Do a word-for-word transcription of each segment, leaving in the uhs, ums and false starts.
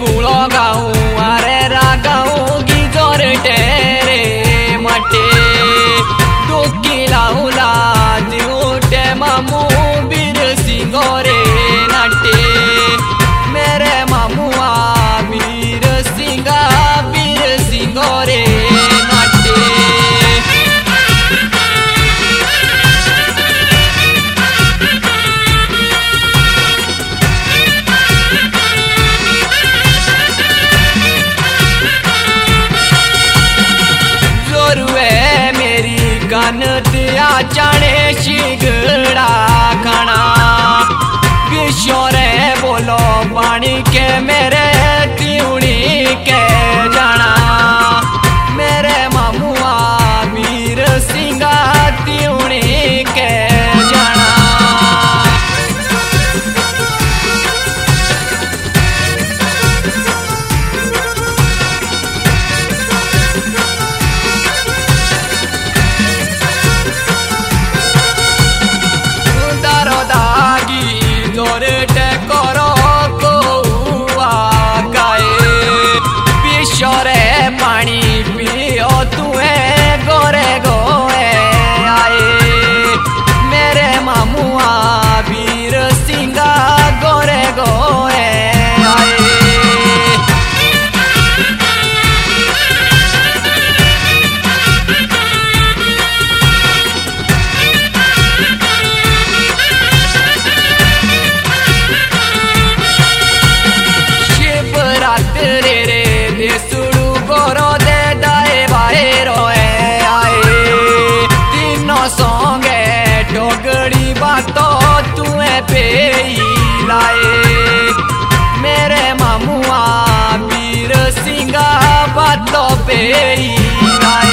उड़ो गाऊं अरे रागाऊं गिजोर टेरे मटे दुखी लाऊला दिउटे मामू बीर सिंगोरे नाटे मेरे मामुआ बीर सिंगा बीर सिंगोरे नाटे गन दिया जाने शिगड़ा खाना किशोरे बोलो पानी के मेरे त्यूणी के जाना मेरे मामुआ वीर सिंगा त्यूणी के जाना पानी पियो तुए गोरे गोए आए मेरे मामुआ वीर सिंगा गोरे गोए आए शिवरात्रि रे देसुड़ू गोरो दे दाए बाए रोए आए तीनों सोंगे टोगड़ी बातों तुए पे लाए मेरे मामुआ वीर सिंगा बातों पे लाए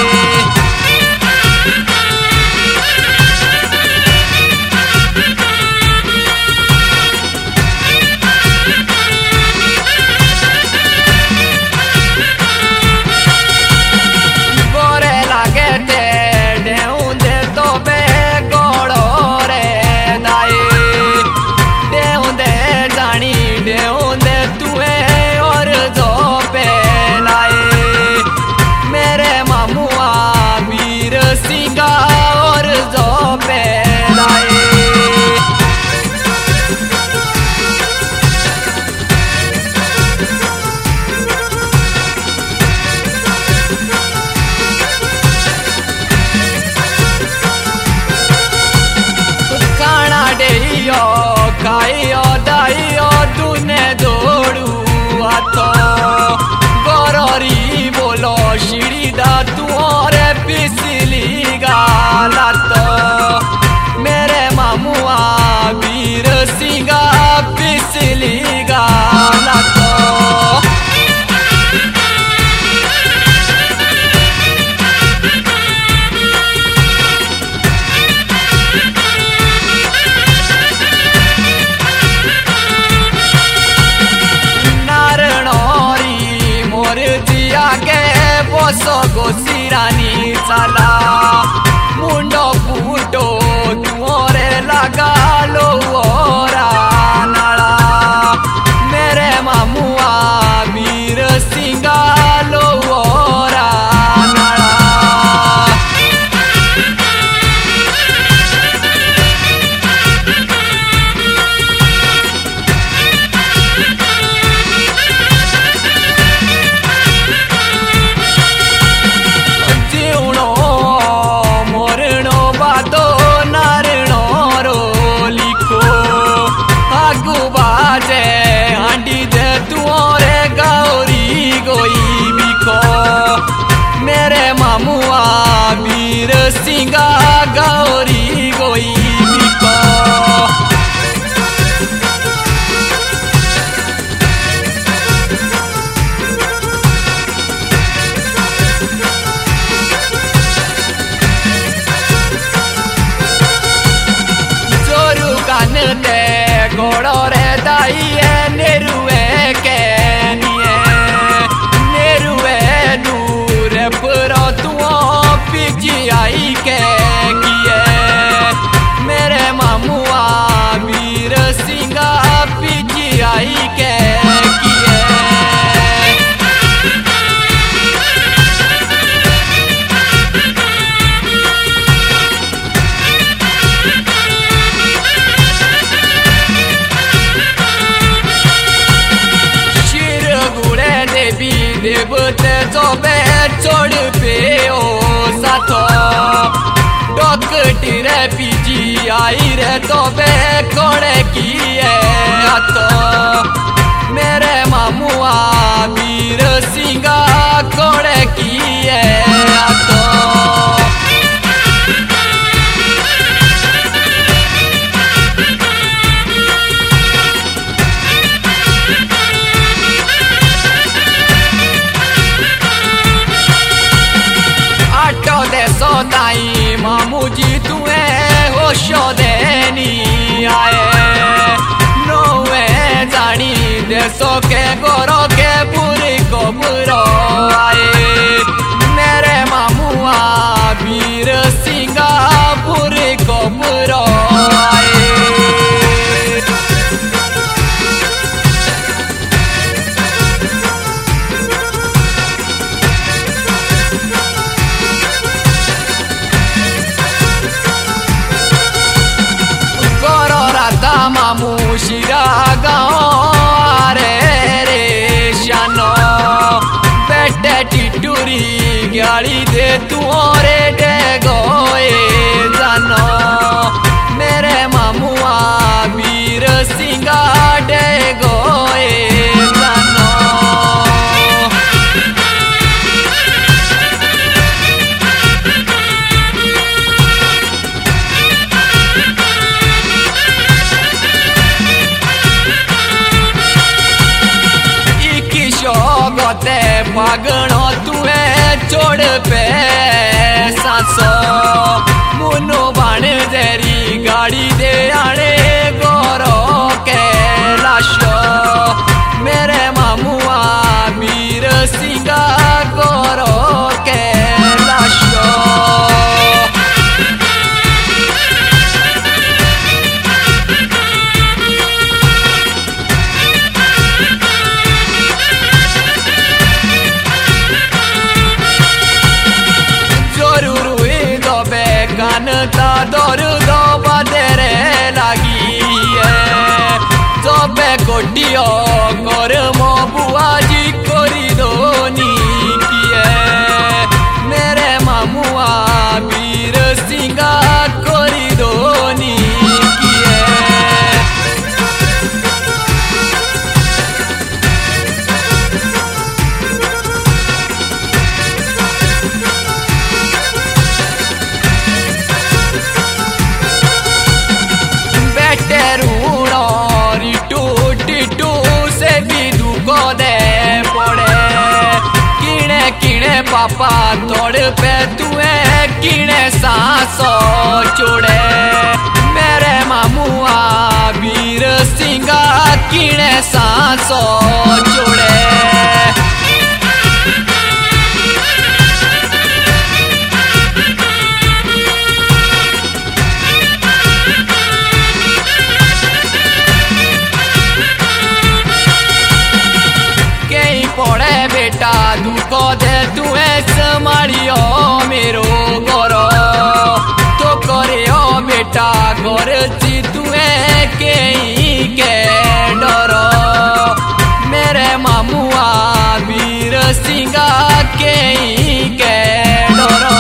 सिंगा और जो पे लाए खाना डेयो खाइयो दाइयो तूने दौड़ू आतो गोरी बोलो सीढ़ी दा तू और पिसली गाला तो मेरे मामुआ वीर सिंगा पिसली गाला तो नारणोरी मोर जिया के बोसो गोसिरानी साला मुंडो फूटो तुओरे लगा लो ओरा नाला मेरे मामुआ वीर सिंगा लो ओरा नाला जीवनो बते जोबे चोड़ पे ओ साथो डॉक्टर रे पीजी आई रे तोबे कोड़े किए हाथो मेरे मामुआ वीर सिंगा कोड़े किए हाथो ताई मामू जी तुए होशो देनी आए नोवे जानी देसो के गोरो के पूरी को बुरो आए मेरे मामुआ वीर सिंगा पूरी को बुरो आए मामू शिरा गाँव रे रे शानो बेटे टिटूरी गाड़ी दे तू रे डे गोए जानो मेरे मामुआ वीर सिंगा डे गोए जानो गोते पागणो तुए चोड़ पे सांसो मुनो बाण तेरी गाड़ी दे आने गोरो के लाशो मेरे मामुआ वीर सिंगा गोरो के लाशो कानता दौर दो बदेरे लगी है जोबे कोटियो कर मो बुआ जी कोरी दोनी किए मेरे मामुआ वीर सिंगा कोरी दोनी किए पापा तोड़ पे तुए किने सांसो चोड़े मेरे मामुआ वीर सिंगा किने सांसो चोड़े कहीं पड़े बेटा दुखो दे तुए समारियो मेरो गोरो तो करियो बेटा गोर ची तुए के के डरो मेरे मामुआ वीर सिंगा के के डरो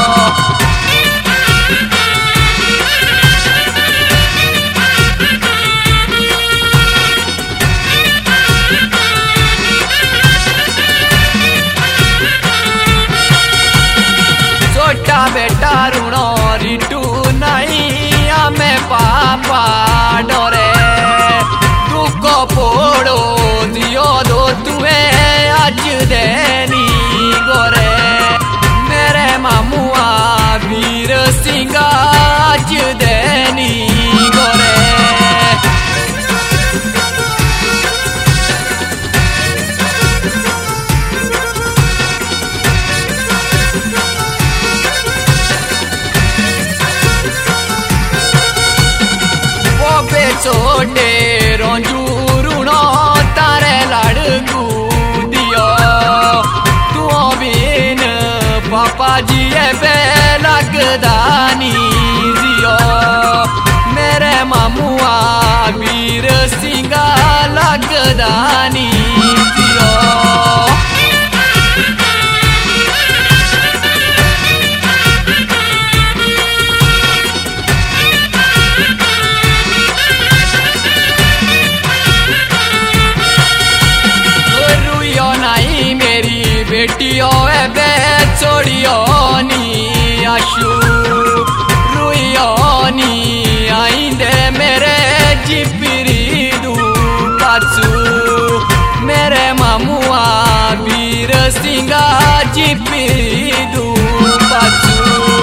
बेटा रुणो रिटू नहीं हमें पापा डरे दुख पोड़ो दियो दो तुए आज देनी गोरे मेरे मामुआ वीर सिंगा आज देनी गोरे छोटे रोंजूरुणो तारे लाडकू दियो तू बिन पापा जी पे लगदानी जियो मेरे मामुआ वीर सिंगा लगदानी जियो आशु रुइयोनी आइंदे मेरे जिपिरी दू पाचू मेरे मामुआ वीर सिंगा जिपिरी दू पाचू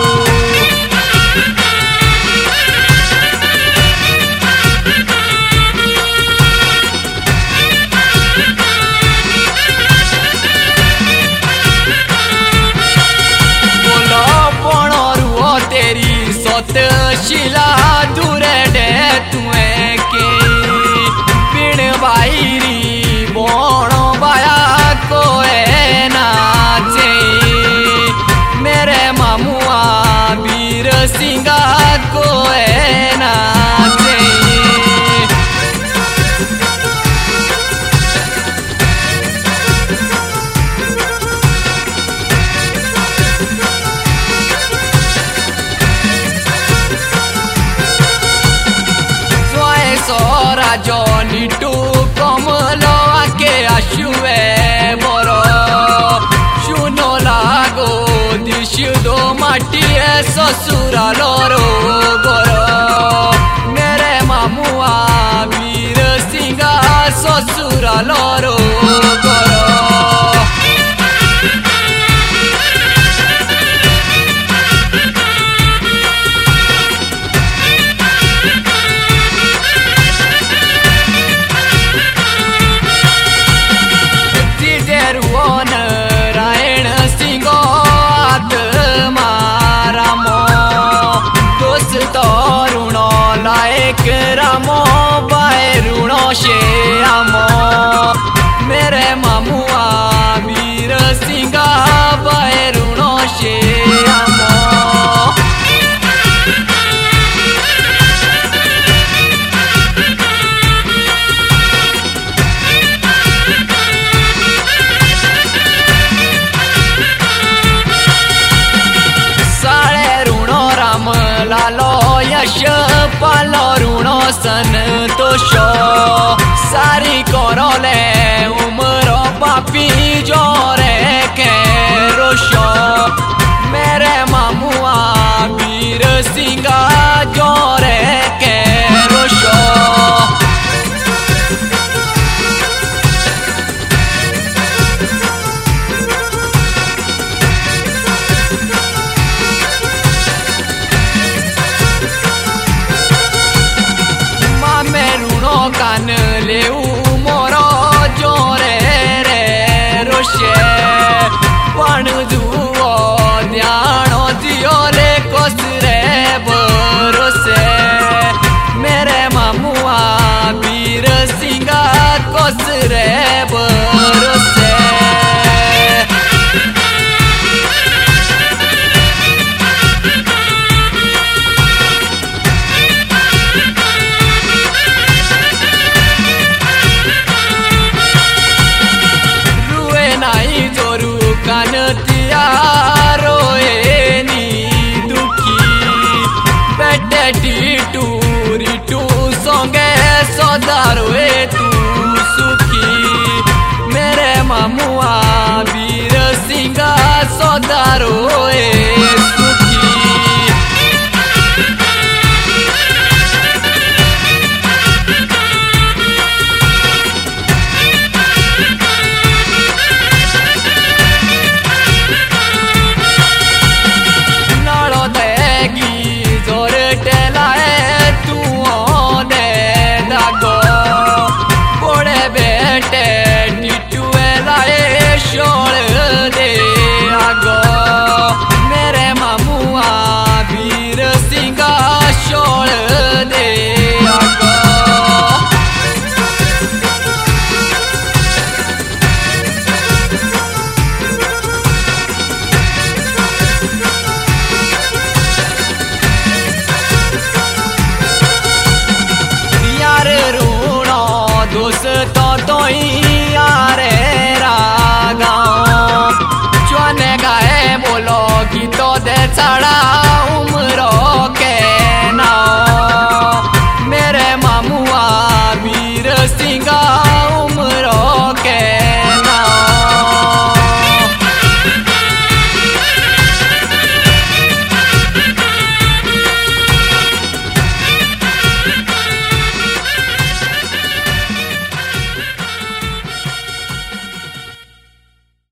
शिला दूरे डे तुम्हें के पिण बाईरी बोणो बाया को नाचे मेरे मामुआ वीर सिंगा को नाचे जॉनी टू कमलो आके आशुए बरो शुनो लागो दिश दो माटिए ससुरालो रो गरो मेरे मामुआ वीर सिंगा ससुरालो रो गरो रामो बायरुणो शे आमो मेरे मामुआ वीर सिंगा बायरुणो शे आमो साळे ऋणो राम लालो यश पालो ऋणो संतोषो सारी करले उमरो पापी जोरे के रोशो मेरे मामुआ वीर सिंगा जोरे के रोशो कान लेऊ मोरो जोरे रे रोशे पण जुओ ध्यानो दियो ले कोसरे बरोसे मेरे मामुआ वीर सिंगा कोसरे बरोसे कान तियारो एनी दुखी बेटे टीटू रिटू संगे सदारो ए तू सुखी मेरे मामुआ वीर सिंगा सदारो